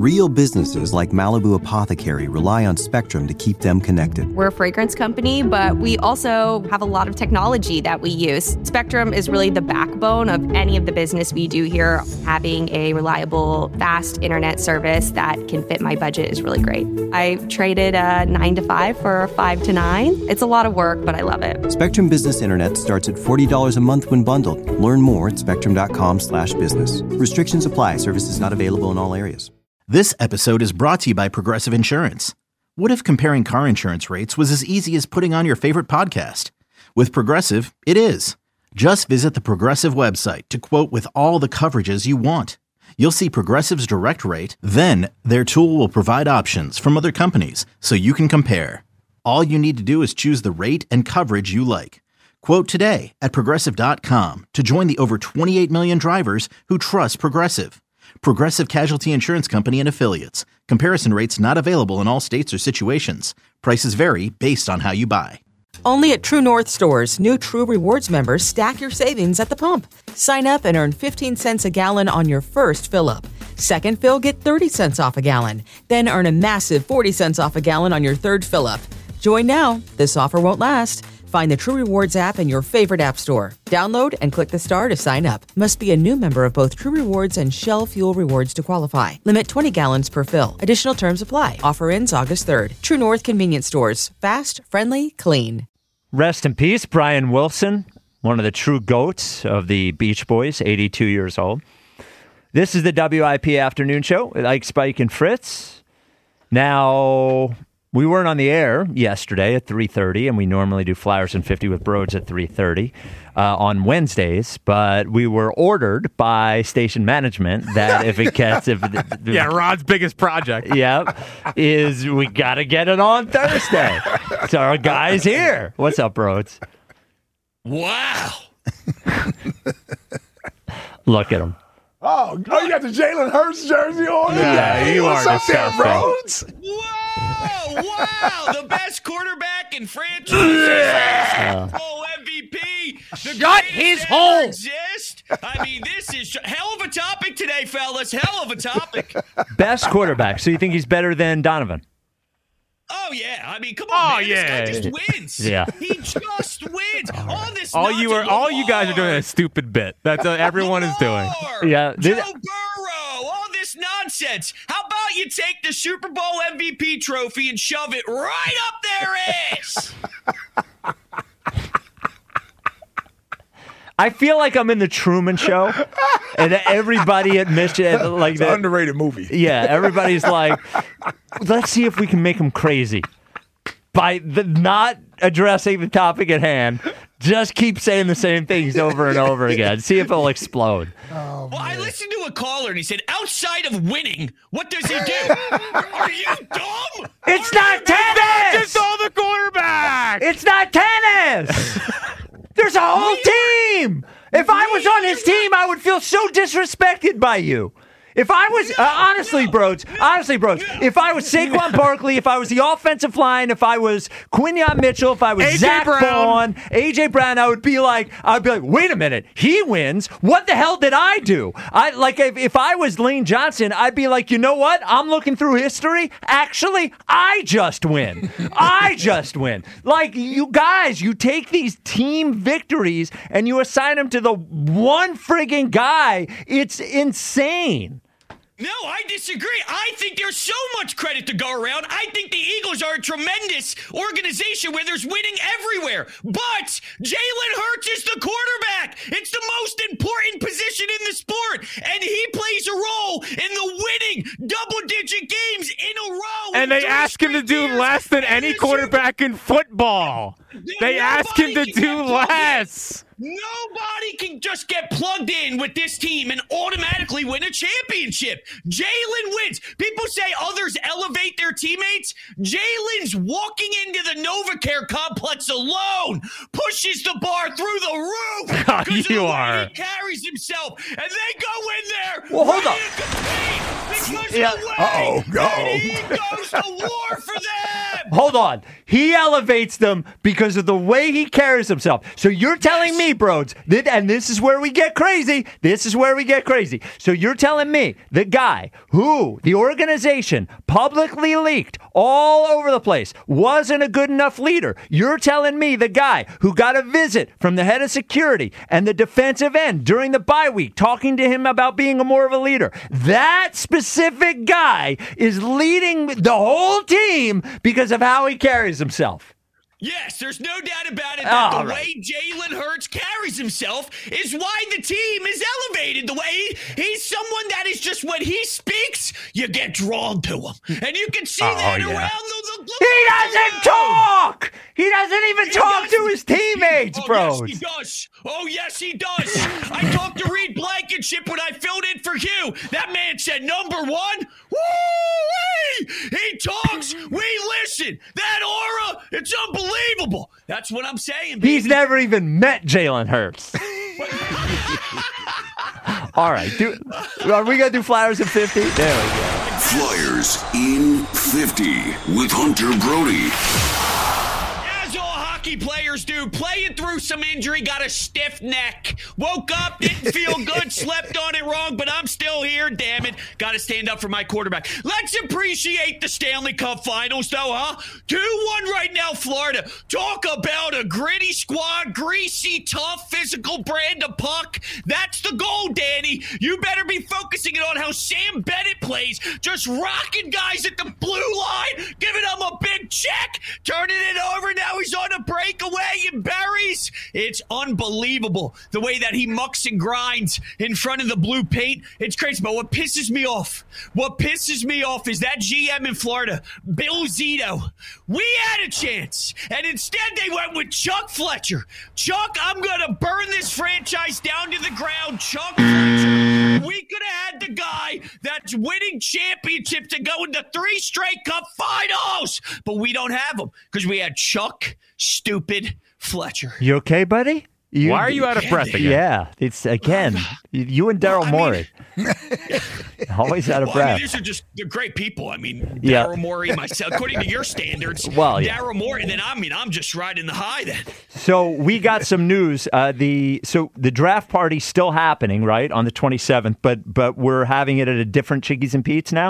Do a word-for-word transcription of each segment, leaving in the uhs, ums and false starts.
Real businesses like Malibu Apothecary rely on Spectrum to keep them connected. We're a fragrance company, but we also have a lot of technology that we use. Spectrum is really the backbone of any of the business we do here. Having a reliable, fast internet service that can fit my budget is really great. I traded a nine to five for a five to nine. It's a lot of work, but I love it. Spectrum Business Internet starts at forty dollars a month when bundled. Learn more at spectrum.com slash business. Restrictions apply. Services not available in all areas. This episode is brought to you by Progressive Insurance. What if comparing car insurance rates was as easy as putting on your favorite podcast? With Progressive, it is. Just visit the Progressive website to quote with all the coverages you want. You'll see Progressive's direct rate, then their tool will provide options from other companies so you can compare. All you need to do is choose the rate and coverage you like. Quote today at progressive dot com to join the over twenty-eight million drivers who trust Progressive. Progressive Casualty Insurance Company and Affiliates. Comparison rates not available in all states or situations. Prices vary based on how you buy. Only at True North stores, new True Rewards members stack your savings at the pump. Sign up and earn fifteen cents a gallon on your first fill-up. Second fill, get thirty cents off a gallon. Then earn a massive forty cents off a gallon on your third fill-up. Join now. This offer won't last. Find the True Rewards app in your favorite app store. Download and click the star to sign up. Must be a new member of both True Rewards and Shell Fuel Rewards to qualify. Limit twenty gallons per fill. Additional terms apply. Offer ends August third. True North Convenience Stores. Fast, friendly, clean. Rest in peace, Brian Wilson, one of the true goats of the Beach Boys, eighty-two years old. This is the W I P Afternoon Show with Ike, Spike, and Fritz. Now, we weren't on the air yesterday at three thirty, and we normally do Flyers and fifty with Broads at three thirty uh, on Wednesdays, but we were ordered by station management that if it gets... if Yeah, Rod's biggest project. Yep, is we got to get it on Thursday. So our guy's here. What's up, Broads? Wow. Look at him. Oh, oh, you got the Jalen Hurts jersey on? Yeah, hey, you what's are up there, disgusting. Broads? Whoa, wow. The best quarterback in franchise. Super Bowl M V P. The Shut his hole. Exist. I mean, this is hell of a topic today, fellas. Hell of a topic. Best quarterback. So you think he's better than Donovan? Oh, yeah. I mean, come on, Oh, man. yeah. This guy just wins. Yeah. He just wins. All this All you are, nonsense- all you guys are doing is a stupid bit. That's what everyone is doing. Lamar, Yeah, Joe this- Burrow, all this nonsense. How about you take the Super Bowl M V P trophy and shove it right up their ass? I feel like I'm in the Truman Show, and everybody at Mission, like It's an that, underrated movie. yeah, everybody's like, let's see if we can make him crazy by the, not addressing the topic at hand. Just keep saying the same things over and over again. See if it'll explode. Oh, Well, I listened to a caller and he said, outside of winning, what does he do? Are you dumb? It's Are not you tennis! Just all the quarterback. It's not tennis! There's a whole team! If I was on his team, I would feel so disrespected by you. If I was, uh, honestly, Broads, honestly, Broads, if I was Saquon Barkley, if I was the offensive line, if I was Quinyon Mitchell, if I was A J Zach Brown. Vaughn, A J Brown, I would be like, I'd be like, wait a minute, he wins. What the hell did I do? I like if, if I was Lane Johnson, I'd be like, you know what? I'm looking through history. Actually, I just win. I just win. Like you guys, you take these team victories and you assign them to the one friggin' guy. It's insane. No, I disagree. I think there's so much credit to go around. I think the Eagles are a tremendous organization where there's winning everywhere. But Jalen Hurts is the quarterback. It's the most important position in the sport. And he plays a role in the winning double-digit games in a row. And they Three ask him to straight do years. less than And any this quarterback in football. They ask him to Nobody can do get plugged in. less. Nobody can just get plugged in with this team and automatically win a championship. Jalen wins. People say others elevate their teammates. Jalen's walking into the NovaCare complex alone pushes the bar through the roof. Oh, 'cause of you the way are. He carries himself, and they go in there. Well, hold ready on. to compete because Yeah. of the way Uh-oh, that uh-oh. he goes to war for them. Hold on. He elevates them because because of the way he carries himself. So you're telling yes. me, Broads, that, and this is where we get crazy. This is where we get crazy. So you're telling me the guy who the organization publicly leaked all over the place wasn't a good enough leader. You're telling me the guy who got a visit from the head of security and the defensive end during the bye week talking to him about being a more of a leader, that specific guy is leading the whole team because of how he carries himself. Yes, there's no doubt about it that All the right. way Jalen Hurts carries himself is why the team is elevated. The way he, he's someone that is just when he speaks, you get drawn to him. And you can see Oh, that yeah. around the, the He doesn't talk! He doesn't even He talk does. to his teammates, oh, bro. Yes, he does. Oh, yes, he does. I talked to Reed Blankenship when I filled in for Hugh. That man said, number one, woo-wee! He talks, we listen. That aura, it's unbelievable. That's what I'm saying, baby. He's never even met Jalen Hurts. All right. Do, are we going to do Flyers in fifty? There we go. Flyers in fifty with Hunter Brody. As all hockey players do, playing through some injury, got a stiff neck. Woke up, didn't feel good, slept on it wrong, but I'm still here, damn it. Got to stand up for my quarterback. Let's appreciate the Stanley Cup Finals, though, huh? two one right now, Florida. Talk about a gritty squad, greasy, tough, physical brand of puck. That's the goal, Danny. You better be focusing it on how Sam Bennett plays, just rocking guys at the blue line, giving them a big check, turning it over. Now he's on a breakaway and buries. It's unbelievable the way that he mucks and grinds in front of the blue paint. It's crazy. But what pisses me off, what pisses me off is that G M in Florida, Bill Zito. We had a chance, and instead they went with Chuck Fletcher. Chuck, I'm going to burn this franchise down to the ground. Chuck Fletcher. We could have had the guy that's winning championships to go into three straight cup finals, but we don't have him because we had Chuck Stupid Fletcher. You okay, buddy? You, Why are you out of breath again? Yeah, it's again you and Daryl Well, I Morey. mean- Always out of Well, breath. I mean, these are just they're great people. I mean, Yeah. Daryl Morey, myself, according to your standards. Well, yeah. Daryl Morey, and then I mean, I'm just riding the high then. So we got some news. Uh, the so the draft party's still happening, right, on the twenty-seventh, but but we're having it at a different Chickies and Pete's now.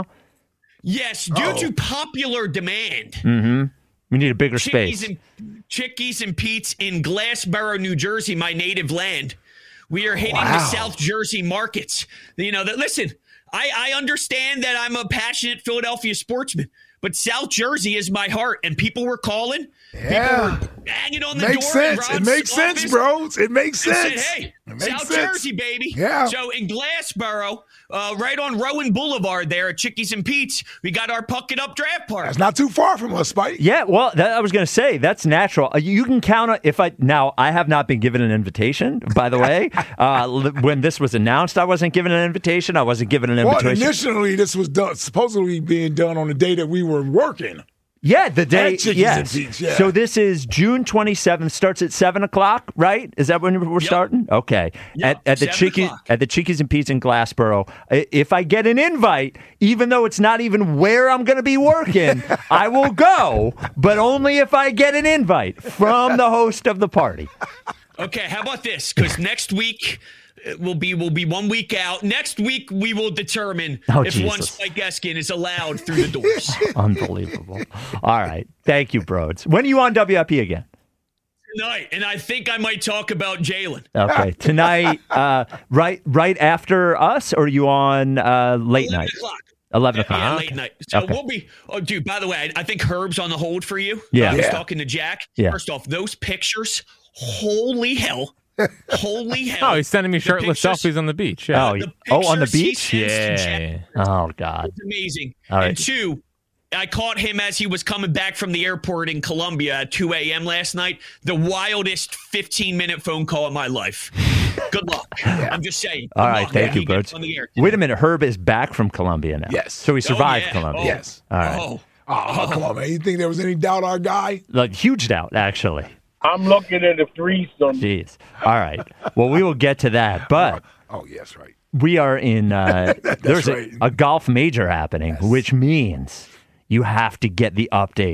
Yes, due Oh. to popular demand. Mm-hmm. We need a bigger Chickies space. and Chickies and Pete's in Glassboro, New Jersey, my native land. We are hitting Wow. the South Jersey markets. You know that. Listen, I, I understand that I'm a passionate Philadelphia sportsman, but South Jersey is my heart, and people were calling. Yeah. People were banging on the Makes door. in sense. It Rob's makes sense, office bros. It makes and sense. said, hey, It makes South sense. Jersey, baby. Yeah. So in Glassboro, uh, right on Rowan Boulevard there at Chickies and Pete's, we got our Puck It Up draft party. That's not too far from us, Spike. Yeah, well, that, I was going to say that's natural. Uh, You can count on if I now. I have not been given an invitation. By the way, uh, l- when this was announced, I wasn't given an invitation. I wasn't given an Well, invitation. initially, this was done, supposedly being done on the day that we were working. Yeah, the day. At Chickies Yes. and Pete's, yeah. So this is June twenty-seventh. Starts at seven o'clock, right? Is that when we're Yep. starting? Okay. Yep, At, at the seven Chickies o'clock. at the Chickies and Pete's in Glassboro. I- If I get an invite, even though it's not even where I'm going to be working, I will go, but only if I get an invite from the host of the party. Okay, how about this? Because next week it will be will be one week out. Next week we will determine Oh, if one Jesus. Spike Eskin is allowed through the doors Unbelievable. All right. Thank you, Broads. When are you on W I P again? tonight. And I think I might talk about Jalen. Okay. Tonight, uh, right right after us, or are you on uh, late eleven night? o'clock. eleven Yeah, o'clock. yeah, late night. So Okay. we'll be. Oh, dude. By the way, I, I think Herb's on the hold for you. Yeah. I was Yeah. talking to Jack. Yeah. First off, those pictures. Holy hell! Holy hell! Oh, he's sending me The shirtless pictures- selfies on the beach. Yeah. Oh, the oh, on the pictures he beach? sends to Yeah. Jack Oh, God. is amazing. All right. And two, I caught him as he was coming back from the airport in Columbia at two a.m. last night. The wildest fifteen-minute phone call of my life. Good luck. I'm just saying. All Good right. luck Thank when you, he gets Broads. on the air. Wait a minute. Herb is back from Colombia now. Yes. So he survived Oh, yeah. Colombia. Oh. Yes. All right. Oh, Oh, come on, man. You think there was any doubt our guy? Like, huge doubt, actually. I'm looking at a threesome. Jeez. All right. Well, we will get to that. But Oh, yes, right. we are in, uh, there's right. a, a golf major happening, which means you have to get the update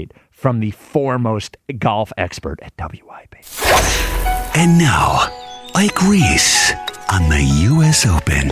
from the foremost golf expert at W I P. And now, Ike Reese on the U S Open.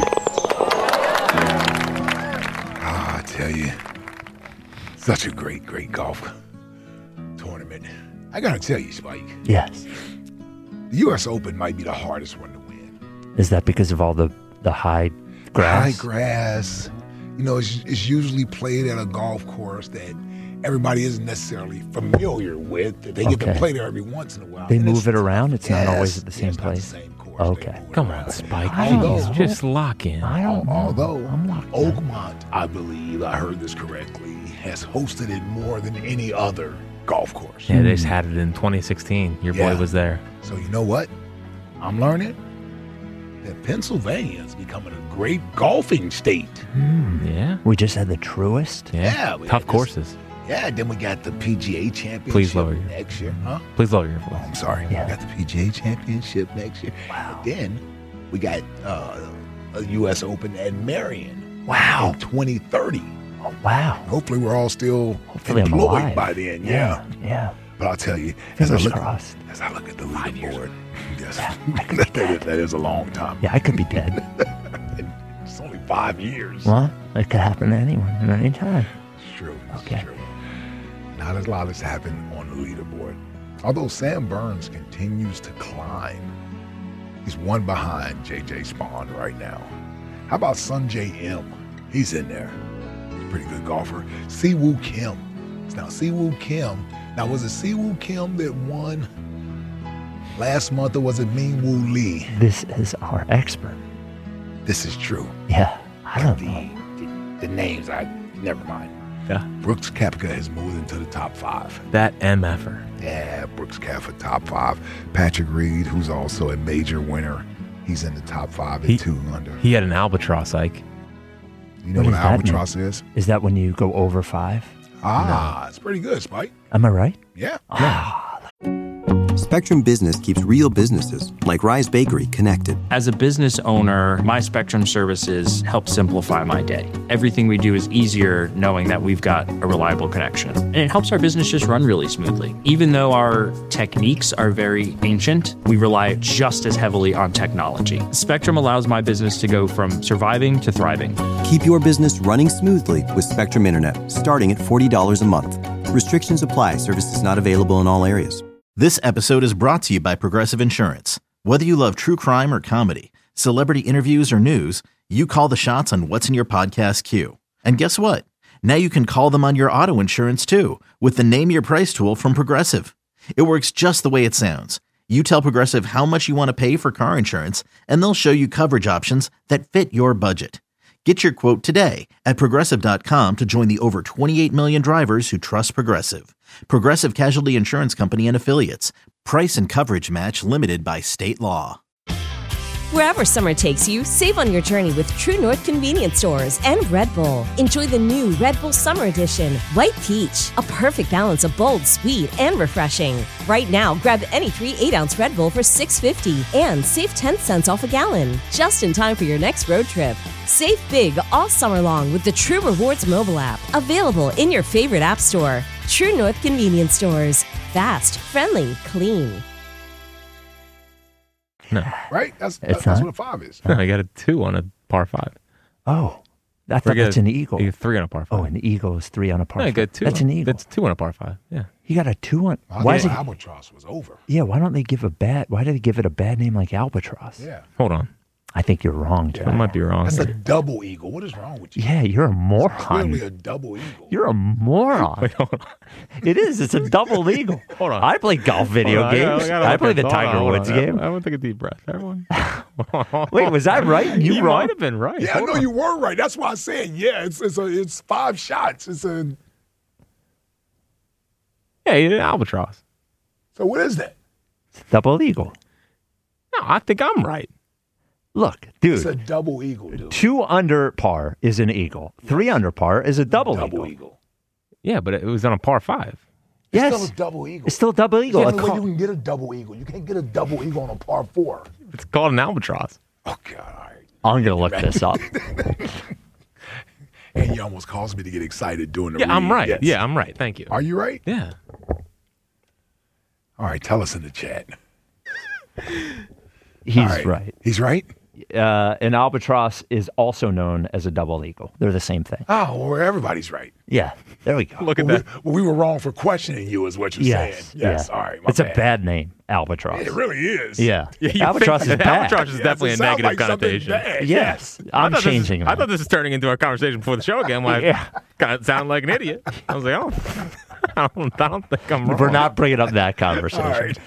Ah, I tell you, such a great, great golf tournament. I gotta tell you, Spike. Yes. The U S Open might be the hardest one to win. Is that because of all the, the high grass? High grass. You know, it's, it's usually played at a golf course that everybody isn't necessarily familiar with. They get Okay. to play there every once in a while. They And move it's- it around? It's not Yes, always at the yeah, same it's not the place? same course. Okay. They move it Come around. on, Spike. I don't Jeez, know. just lock in. I don't know. Although I'm locked in. Oakmont, I believe, I heard this correctly, has hosted it more than any other golf course. Yeah, they just had it in twenty sixteen. Your Yeah. boy was there. So you know what? I'm learning that Pennsylvania is becoming a great golfing state. Yeah. We just had the truest. Yeah. Yeah, we Tough had this- courses. Yeah, then we got the P G A Championship Please lower your- next year. Huh? Please lower your Oh, voice. I'm sorry. Yeah. We got the P G A Championship next year. Wow. And then we got uh, a U S Open at Marion Wow. in twenty thirty. Oh, wow. Hopefully we're all still Hopefully I'm employed alive. by then. Yeah. Yeah. But I'll tell you, as I, Fingers look, crossed. as I look at the leaderboard, yes, that, is, that is a long time. Yeah, I could be dead. It's only five years. Well, it could happen to anyone at any time. It's true. It's Okay. true. Not a lot has happened on the leaderboard. Although Sam Burns continues to climb. He's one behind J J Spawn right now. How about Sunjay M? He's in there. He's a pretty good golfer. Siwoo Kim. Now, Siwoo Kim. Now, was it Siwoo Kim that won last month, or was it Min Woo Lee? This is our expert. This is true. Yeah. I don't the, know. the, the names, I never mind. Yeah. Brooks Koepka has moved into the top five. That M F-er. Yeah, Brooks Koepka top five. Patrick Reed, who's also a major winner, he's in the top five at He- two under. He had an albatross, Ike. You know What what, does an that albatross is? Is that when you go over five? Ah, it's pretty good, Spike. Am I right? Yeah. Spectrum Business keeps real businesses, like Rise Bakery, connected. As a business owner, my Spectrum services help simplify my day. Everything we do is easier knowing that we've got a reliable connection. And it helps our business just run really smoothly. Even though our techniques are very ancient, we rely just as heavily on technology. Spectrum allows my business to go from surviving to thriving. Keep your business running smoothly with Spectrum Internet, starting at forty dollars a month. Restrictions apply. Services not available in all areas. This episode is brought to you by Progressive Insurance. Whether you love true crime or comedy, celebrity interviews or news, you call the shots on what's in your podcast queue. And guess what? Now you can call them on your auto insurance too with the Name Your Price tool from Progressive. It works just the way it sounds. You tell Progressive how much you want to pay for car insurance, and they'll show you coverage options that fit your budget. Get your quote today at Progressive dot com to join the over twenty-eight million drivers who trust Progressive. Progressive Casualty Insurance Company and Affiliates. Price and coverage match limited by state law. Wherever summer takes you, save on your journey with True North Convenience Stores and Red Bull. Enjoy the new Red Bull Summer Edition, White Peach, a perfect balance of bold, sweet, and refreshing. Right now, grab any three eight-ounce Red Bull for six dollars and fifty cents and save ten cents off a gallon, just in time for your next road trip. Save big all summer long with the True Rewards mobile app, available in your favorite app store. True North Convenience Stores. Fast, friendly, clean. No. Right? That's It's that's, that's not? what a five is. No, I got a two on a par five. Oh. I Or thought you that's got- an eagle. You get three on a par five. Oh, an eagle is three on a par No, you five. got two. That's on, an eagle. That's two on a par five. Yeah. You got a two on. I Why thought is it? albatross was over. Yeah. Why don't they give a bad? Why do they give it a bad name like albatross? Yeah. Hold on. I think you're wrong, Joe. I might be wrong. That's a here. double eagle. What is wrong with you? Yeah, you're a moron. Clearly a double eagle. You're a moron. Wait, hold on. It is. It's a double eagle. Hold on. I play golf video Hold on, I gotta- games. I gotta I, look play at- the hold on, Tiger hold Woods on. game. I, I want to take a deep breath. Everyone. Wait, was I right? You, You wrong? might have been right. Yeah, I Hold know on. you were right. That's why I said, yeah, it's it's a, it's five shots. It's a Yeah, you did an albatross. so what is that? Double eagle. No, I think I'm right. Look, It's a dude. double eagle, dude. Two under par is an eagle. Three under par is a double, double eagle. eagle. Yeah, but it was on a par five. It's Yes, still a double eagle. it's still double eagle. It's I the only way call- you can get a double eagle. You can't get a double eagle on a par four. It's called an albatross. Oh God! All right. I'm gonna look this up. And you almost caused me to get excited doing the Yeah, I'm read. right. Yes. Yeah, I'm right. Thank you. Are you right? Yeah. All right, tell us in the chat. He's right. right. He's right? Uh, an albatross is also known as a double eagle. They're the same thing. Oh, well, everybody's right. Yeah, there we go. Look at well, that. We, well, we were wrong for questioning you is what you're yes, saying. Yes, yeah. all right. My it's bad. a bad name, albatross. It really is. Yeah, Yeah, albatross is bad. Albatross is Yes, definitely it a sounds negative like something connotation. bad. Yes, I'm I thought changing this, that. I thought this was turning into our conversation before the show again. When Yeah. I kind of sound like an idiot. I was like, oh, I don't, I don't think I'm wrong. We're not bringing up that conversation. All right.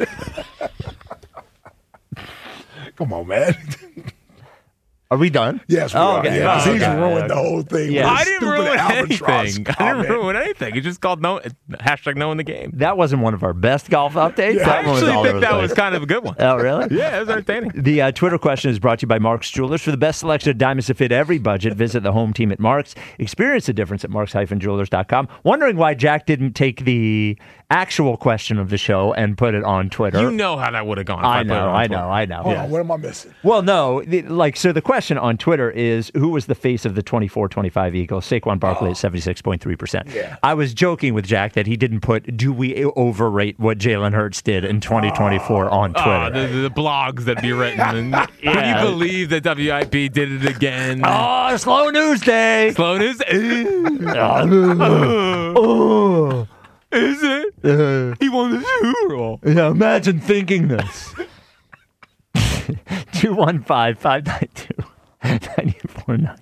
Come on, man. Are we done? Yes, we oh, are. okay. Yeah, 'cause oh, he's okay. ruined the whole thing. Yeah. with I his didn't stupid ruin albatross anything. I comment. didn't ruin anything. It's just called no, hashtag knowing the game. That wasn't one of our best golf updates. Yeah, that I one was actually all think over that the was place. kind of a good one. Oh, really? Yeah, it was entertaining. The uh, Twitter question is brought to you by Mark's Jewelers. For the best selection of diamonds to fit every budget, visit the home team at Mark's. Experience the difference at marks dash jewelers dot com. Wondering why Jack didn't take the actual question of the show and put it on Twitter. You know how that would have gone. If I I, put it know, on I Twitter. know, I know. Hold Yes. on, what am I missing? Well, no, the, like, so the question on Twitter is who was the face of the twenty-four twenty-five Eagles? Saquon Barkley Oh. at seventy-six point three percent. Yeah. I was joking with Jack that he didn't put, do we overrate what Jalen Hurts did in twenty twenty-four on Twitter? Oh, the, the blogs that be written. And Can Yeah. you believe that W I P did it again? Oh, slow news day. Slow news. oh, Is it? uh, He won the Super Bowl. yeah, imagine thinking this. two one five, five nine two, nine four nine.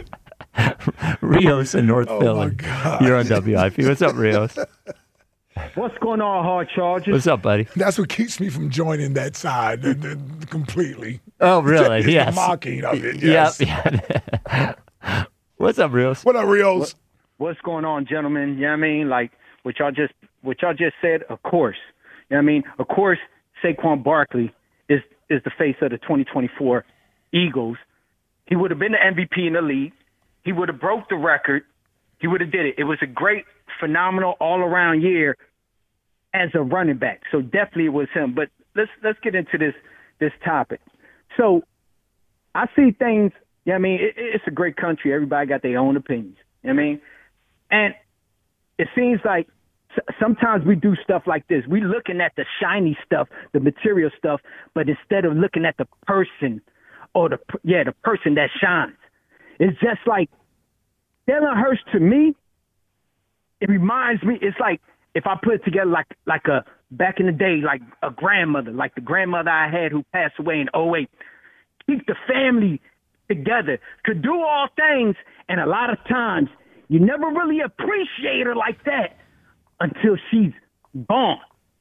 Rios in North Oh, Philly. my God. You're on W I P. What's up, Rios? What's going on, Hard Charges? What's up, buddy? That's what keeps me from joining that side th- th- completely. Oh, really? It's the Yes. mocking of it, yes. Yep. Yeah. What's up, Rios? What up, Rios? What's going on, gentlemen? You know what I mean? Like, what y'all just what y'all just said, of course. You know what I mean? Of course, Saquon Barkley is is the face of the twenty twenty-four Eagles. He would have been the M V P in the league. He would have broke the record. He would have did it. It was a great, phenomenal, all-around year as a running back. So definitely it was him. But let's let's get into this this topic. So I see things, you know what I mean? It, it's a great country. Everybody got their own opinions. You know what I mean? And it seems like s- sometimes we do stuff like this. We looking at the shiny stuff, the material stuff, but instead of looking at the person or the, yeah, the person that shines. It's just like Jalen Hurts to me, it reminds me, it's like if I put it together like like a back in the day, like a grandmother, like the grandmother I had who passed away in oh eight. Keep the family together, could do all things, and a lot of times you never really appreciate her like that until she's gone.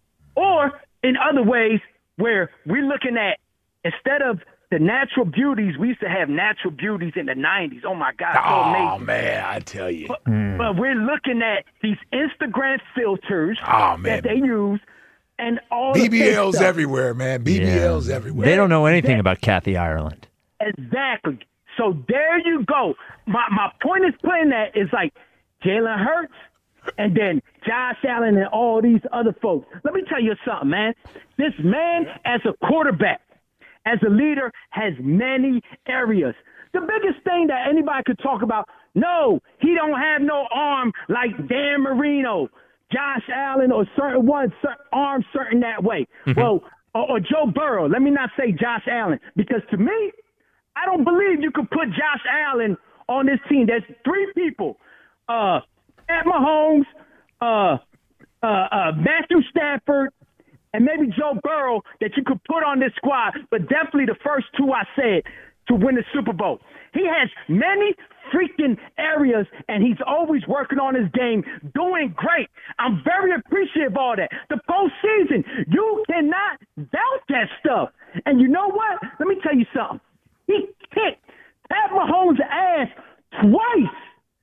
Or in other ways where we're looking at, instead of the natural beauties, we used to have natural beauties in the nineties. Oh, my God, so Oh, amazing. man, I tell you. But, but we're looking at these Instagram filters Oh, man. that they use and all B the B fake Ls stuff. everywhere, man. B B Ls everywhere. They don't know anything about Kathy Ireland. Exactly. So there you go. My my point is playing that is like Jalen Hurts and then Josh Allen and all these other folks. Let me tell you something, man. This man as a quarterback, as a leader, has many areas. The biggest thing that anybody could talk about, no, he don't have no arm like Dan Marino, Josh Allen, or certain ones, certain arms certain that way. Mhm. Well, or, or Joe Burrow. Let me not say Josh Allen, because to me, I don't believe you could put Josh Allen on this team. There's three people, uh, Pat Mahomes, uh, uh, uh, Matthew Stafford, and maybe Joe Burrow that you could put on this squad, but definitely the first two I said to win the Super Bowl. He has many freaking areas, and he's always working on his game, doing great. I'm very appreciative of all that. The postseason, you cannot doubt that stuff. And you know what? Let me tell you something. He kicked Pat Mahomes' ass twice.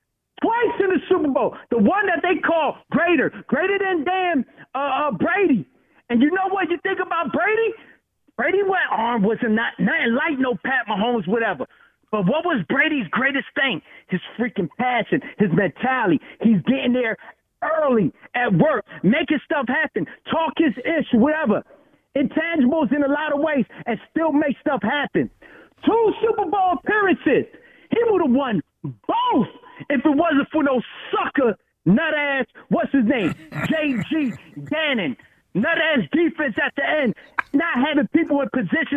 Twice in the Super Bowl. The one that they call greater. Greater than damn uh, uh, Brady. And you know what you think about Brady? Brady went arm wasn't not nothing like no Pat Mahomes, whatever. But what was Brady's greatest thing? His freaking passion, his mentality. He's getting there early at work, making stuff happen, talk his ish, whatever. Intangibles in a lot of ways, and still make stuff happen. Two Super Bowl appearances. He would have won both if it wasn't for no sucker, nut ass, what's his name? J G Gannon. Nut ass defense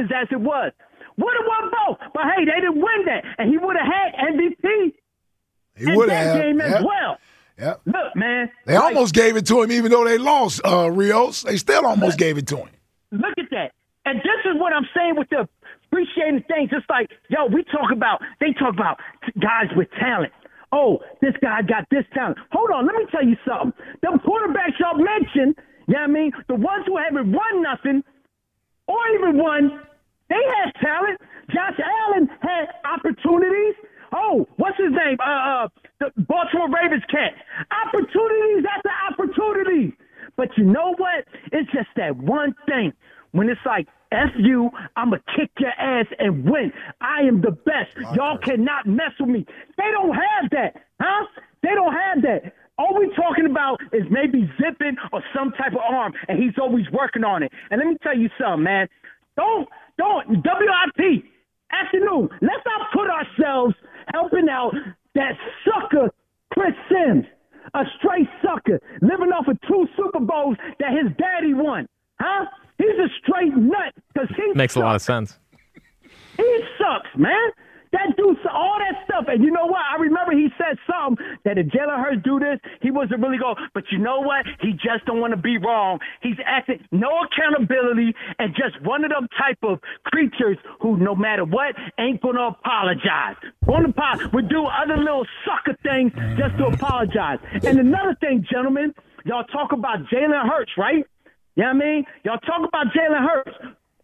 Falcons as it was. Would have won both, but hey, they didn't win that, and he would have had M V P. He would that have game yep. as well. Yep. Look, man, they like, almost gave it to him, even though they lost. Uh, Rios, they still almost look, gave it to him. Look at that, and this is what I'm saying with the appreciating things. It's like, yo, we talk about, they talk about guys with talent. Oh, this guy got this talent. Hold on, let me tell you something. Them quarterbacks y'all mentioned, you know what I mean? The ones who haven't won nothing or even won, they had talent. Josh Allen had opportunities. Oh, what's his name? Uh, uh, the Baltimore Ravens cat. Opportunities after opportunities. But you know what? It's just that one thing. When it's like, F you, I'm going to kick your ass and win. I am the best. Y'all cannot mess with me. They don't have that, huh? They don't have that. All we're talking about is maybe zipping or some type of arm, and he's always working on it. And let me tell you something, man. Don't, don't, W I P, afternoon, let's not put ourselves helping out that sucker Chris Sims, a straight sucker, living off of two Super Bowls that his daddy won, huh? He's a straight nut because he makes sucks. a lot of sense. He sucks, man. That dude, all that stuff. And you know what? I remember he said something that if Jalen Hurts do this, he wasn't really going. But you know what? He just don't want to be wrong. He's acting no accountability and just one of them type of creatures who, no matter what, ain't going to apologize. Going to apologize. Would do other little sucker things just to apologize. And another thing, gentlemen, y'all talk about Jalen Hurts, right? You know what I mean? Y'all talk about Jalen Hurts.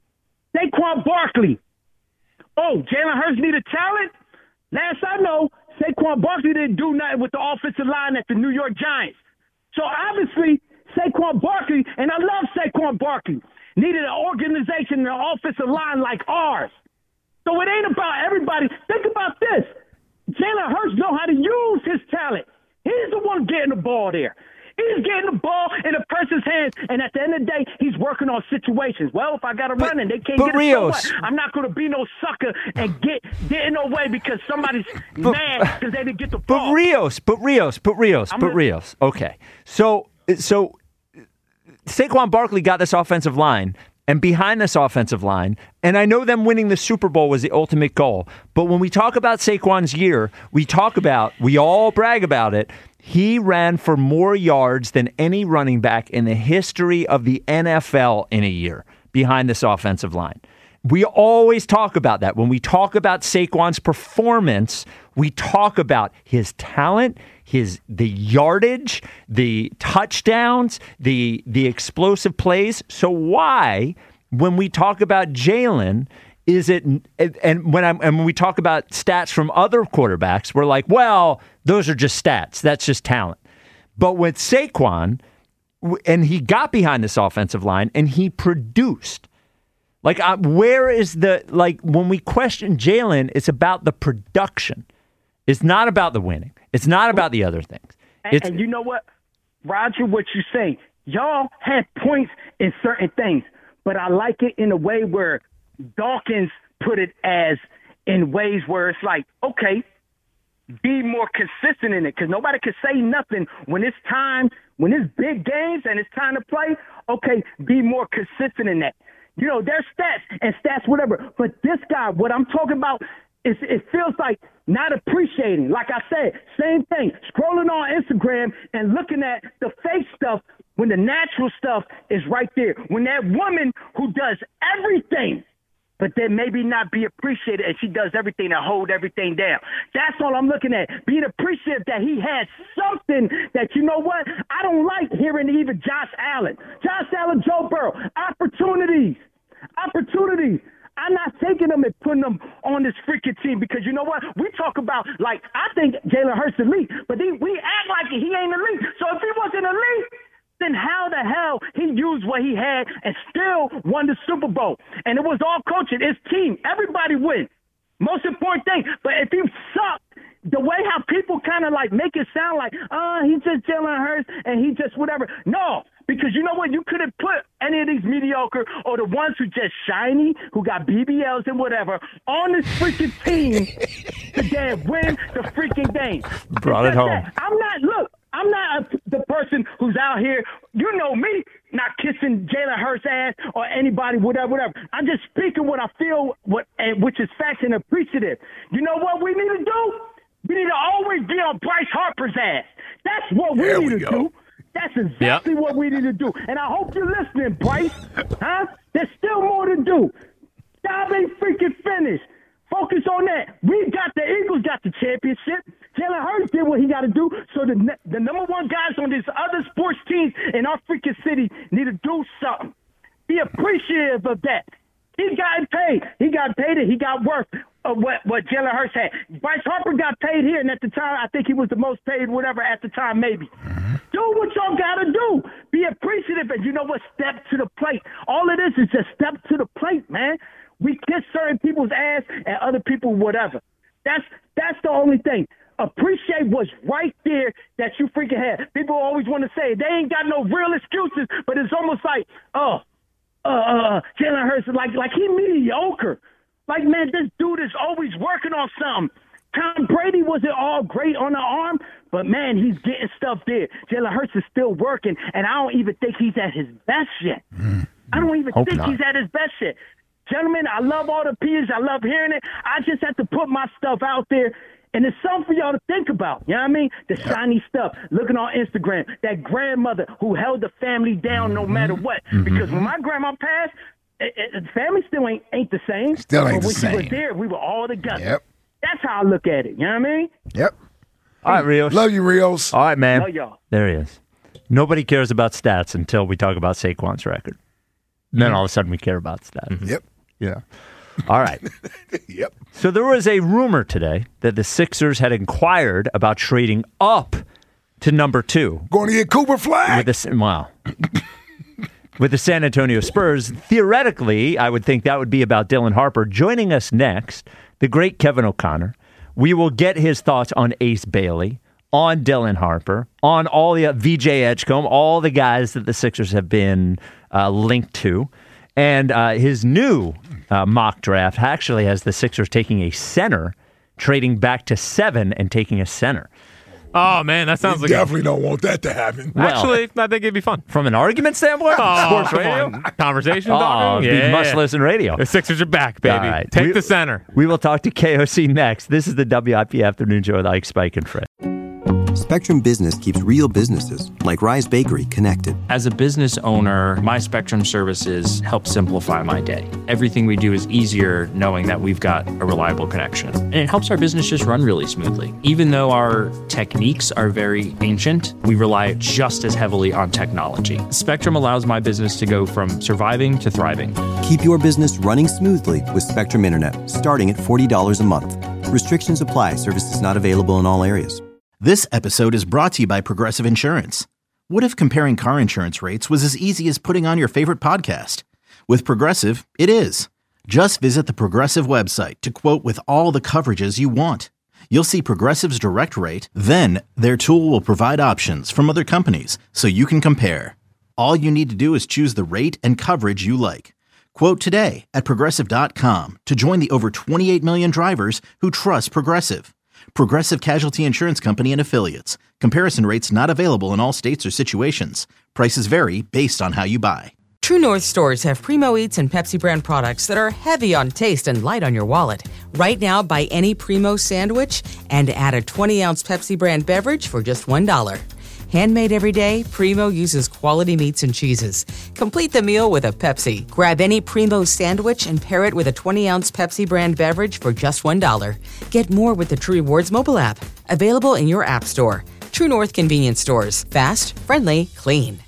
Saquon Barkley. Oh, Jalen Hurts needed talent? Last I know, Saquon Barkley didn't do nothing with the offensive line at the New York Giants. So obviously, Saquon Barkley, and I love Saquon Barkley, needed an organization and an offensive line like ours. So it ain't about everybody. Think about this. Jalen Hurts know how to use his talent. He's the one getting the ball there. He's getting the ball in a person's hands, and at the end of the day, he's working on situations. Well, if I got to run and they can't get it, Rios, so what? I'm not going to be no sucker and get get in no way because somebody's but, mad because they didn't get the ball. But Rios, but Rios, but Rios, I'm but gonna, Rios. Okay, so so Saquon Barkley got this offensive line. And behind this offensive line, and I know them winning the Super Bowl was the ultimate goal, but when we talk about Saquon's year, we talk about, we all brag about it, he ran for more yards than any running back in the history of the N F L in a year behind this offensive line. We always talk about that. When we talk about Saquon's performance, we talk about his talent, his the yardage, the touchdowns, the the explosive plays. So why, when we talk about Jalen, is it and when I'm and when we talk about stats from other quarterbacks, we're like, well, those are just stats. That's just talent. But with Saquon, and he got behind this offensive line and he produced. Like, uh, where is the, like, when we question Jalen, it's about the production. It's not about the winning. It's not about the other things. And, and you know what, Roger, what you say, y'all had points in certain things, but I like it in a way where Dawkins put it as in ways where it's like, okay, be more consistent in it because nobody can say nothing when it's time, when it's big games and it's time to play. Okay, be more consistent in that. You know, there's stats and stats, whatever. But this guy, what I'm talking about, is it feels like not appreciating. Like I said, same thing. Scrolling on Instagram and looking at the fake stuff when the natural stuff is right there. When that woman who does everything, but then maybe not be appreciated, and she does everything to hold everything down. That's all I'm looking at. Being appreciative that he had something that, you know what, I don't like hearing even Josh Allen. Josh Allen, Joe Burrow, opportunities. Opportunities. I'm not taking them and putting them on this freaking team because you know what? We talk about, like, I think Jalen Hurts elite, but he, we act like he ain't elite. So if he wasn't elite, then how the hell he used what he had and still won the Super Bowl? And it was all coaching. It's team. Everybody wins. Most important thing. But if he sucked, the way how people kind of like make it sound like, oh, he just Jalen Hurts and he just whatever. No, because you know what? You could have put any of these mediocre or the ones who just shiny, who got B B Ls and whatever, on this freaking team to then win the freaking game. Brought it home. That. I'm not, look, I'm not a, the person who's out here. You know me. not kissing Jalen Hurts' ass or anybody, whatever, whatever. I'm just speaking what I feel, what and which is facts and appreciative. You know what we need to do? We need to always be on Bryce Harper's ass. That's what we There need we to go. do. That's exactly yep. what we need to do. And I hope you're listening, Bryce. Huh? There's still more to do. Job ain't freaking finished. Focus on that. We got the Eagles got the championship. Jalen Hurts did what he got to do. So the the number one guys on these other sports teams in our freaking city need to do something. Be appreciative of that. He got paid. He got paid and he got worth of what, what Jalen Hurts had. Bryce Harper got paid here, and at the time, I think he was the most paid, whatever, at the time, maybe. Mm-hmm. Do what y'all got to do. Be appreciative, and you know what? Step to the plate. All it is is just step to the plate, man. We kiss certain people's ass and other people whatever. That's that's the only thing. Appreciate what's right there that you freaking had. People always want to say they ain't got no real excuses, but it's almost like, oh, uh, uh, Jalen Hurts, like like he mediocre. Like, man, this dude is always working on something. Tom Brady wasn't all great on the arm, but, man, he's getting stuff there. Jalen Hurts is still working, and I don't even think he's at his best yet. Mm. I don't even Hope think not. he's at his best yet. Gentlemen, I love all the opinions. I love hearing it. I just have to put my stuff out there. And it's something for y'all to think about. You know what I mean? The yeah. shiny stuff. Looking on Instagram. That grandmother who held the family down no matter what. Mm-hmm. Because when my grandma passed, it, it, the family still ain't ain't the same. Still ain't but the when same. When she was there, we were all together. Yep. That's how I look at it. You know what I mean? Yep. All right, Rios. Love you, Rios. All right, man. Love y'all. There he is. Nobody cares about stats until we talk about Saquon's record. Mm-hmm. Then all of a sudden we care about stats. Mm-hmm. Yep. Yeah. All right. Yep. So there was a rumor today that the Sixers had inquired about trading up to number two. Going to get Cooper Flag. With the, wow. With the San Antonio Spurs. Theoretically, I would think that would be about Dylan Harper. Joining us next, the great Kevin O'Connor. We will get his thoughts on Ace Bailey, on Dylan Harper, on all the uh, V J Edgecombe, all the guys that the Sixers have been uh, linked to. And uh, his new uh, mock draft actually has the Sixers taking a center, trading back to seven and taking a center. Oh, man, that sounds you like definitely a... don't want that to happen. Well, actually, I think it'd be fun. From an argument standpoint? Oh, Sports come radio? on. Conversation oh, talking? Yeah. must-listen radio. The Sixers are back, baby. Right. Take we, the center. We will talk to K O C next. This is the W I P Afternoon Show with Ike, Spike, and Fred. Spectrum Business keeps real businesses, like Rise Bakery, connected. As a business owner, my Spectrum services help simplify my day. Everything we do is easier knowing that we've got a reliable connection. And it helps our business just run really smoothly. Even though our techniques are very ancient, we rely just as heavily on technology. Spectrum allows my business to go from surviving to thriving. Keep your business running smoothly with Spectrum Internet, starting at forty dollars a month. Restrictions apply. Services not available in all areas. This episode is brought to you by Progressive Insurance. What if comparing car insurance rates was as easy as putting on your favorite podcast? With Progressive, it is. Just visit the Progressive website to quote with all the coverages you want. You'll see Progressive's direct rate, then their tool will provide options from other companies so you can compare. All you need to do is choose the rate and coverage you like. Quote today at Progressive dot com to join the over twenty-eight million drivers who trust Progressive. Progressive Casualty Insurance Company and Affiliates. Comparison rates not available in all states or situations. Prices vary based on how you buy. True North stores have Primo Eats and Pepsi brand products that are heavy on taste and light on your wallet. Right now, buy any Primo sandwich and add a twenty-ounce Pepsi brand beverage for just one dollar. Handmade every day, Primo uses quality meats and cheeses. Complete the meal with a Pepsi. Grab any Primo sandwich and pair it with a twenty-ounce Pepsi brand beverage for just one dollar. Get more with the True Rewards mobile app. Available in your app store. True North Convenience Stores. Fast, friendly, clean.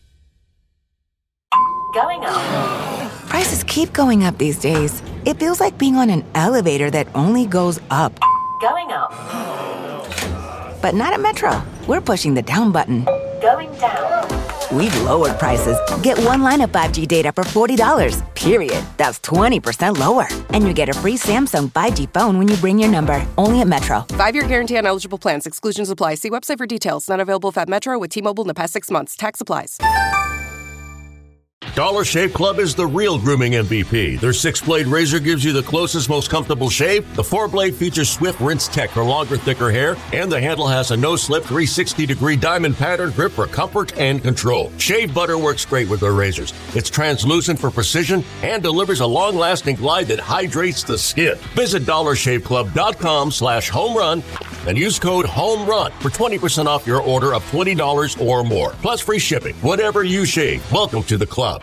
Going up. Prices keep going up these days. It feels like being on an elevator that only goes up. Going up. But not at Metro. We're pushing the down button. Going down. We've lowered prices. Get one line of five G data for forty dollars, period. That's twenty percent lower. And you get a free Samsung five G phone when you bring your number. Only at Metro. Five-year guarantee on eligible plans. Exclusions apply. See website for details. Not available at Metro with T-Mobile in the past six months. Tax applies. Dollar Shave Club is the real grooming M V P. Their six-blade razor gives you the closest, most comfortable shave. The four-blade features swift rinse tech for longer, thicker hair, and the handle has a no-slip three hundred sixty degree diamond pattern grip for comfort and control. Shave butter works great with their razors. It's translucent for precision and delivers a long-lasting glide that hydrates the skin. Visit dollar shave club dot com slash home run and use code HOMERUN for twenty percent off your order of twenty dollars or more, plus free shipping. Whatever you shave, welcome to the club.